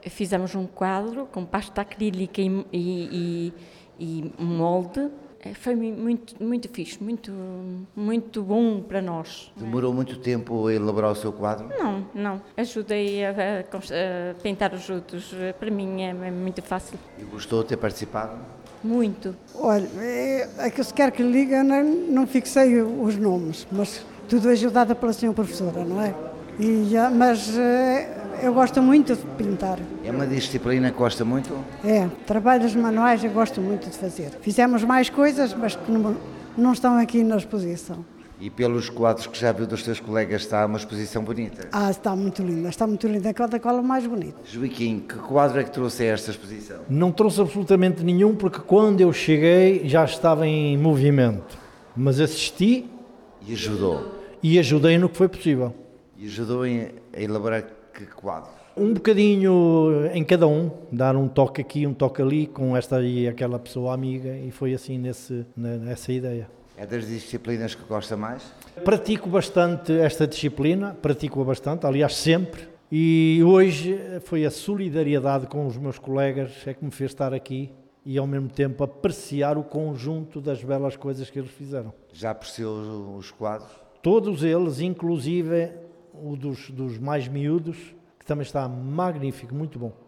Fizemos um quadro com pasta acrílica e molde. Foi muito fixe, muito bom para nós. Demorou muito tempo a elaborar o seu quadro? Não. Ajudei a pintar os outros. Para mim é muito fácil. E gostou de ter participado? Muito. Olha, é que se quer que lhe diga, não fixei os nomes, mas tudo ajudada pela senhora professora, não é? Mas eu gosto muito de pintar. É uma disciplina que gosta muito? Trabalhos manuais eu gosto muito de fazer. Fizemos mais coisas, mas que não estão aqui na exposição. E pelos quadros que já viu dos seus colegas está uma exposição bonita? Está muito linda, cada qual o mais bonito. Joaquim, que quadro é que trouxe a esta exposição? Não trouxe absolutamente nenhum, porque quando eu cheguei já estava em movimento, mas assisti E ajudou? E ajudei no que foi possível. E ajudou a elaborar que quadro? Um bocadinho em cada um, dar um toque aqui, um toque ali, com esta e aquela pessoa amiga, e foi assim nessa ideia. É das disciplinas que gosta mais? Pratico bastante esta disciplina, pratico-a bastante, aliás sempre, e hoje foi a solidariedade com os meus colegas é que me fez estar aqui e ao mesmo tempo apreciar o conjunto das belas coisas que eles fizeram. Já apreciou os quadros? Todos eles, inclusive o dos mais miúdos, que também está magnífico, muito bom.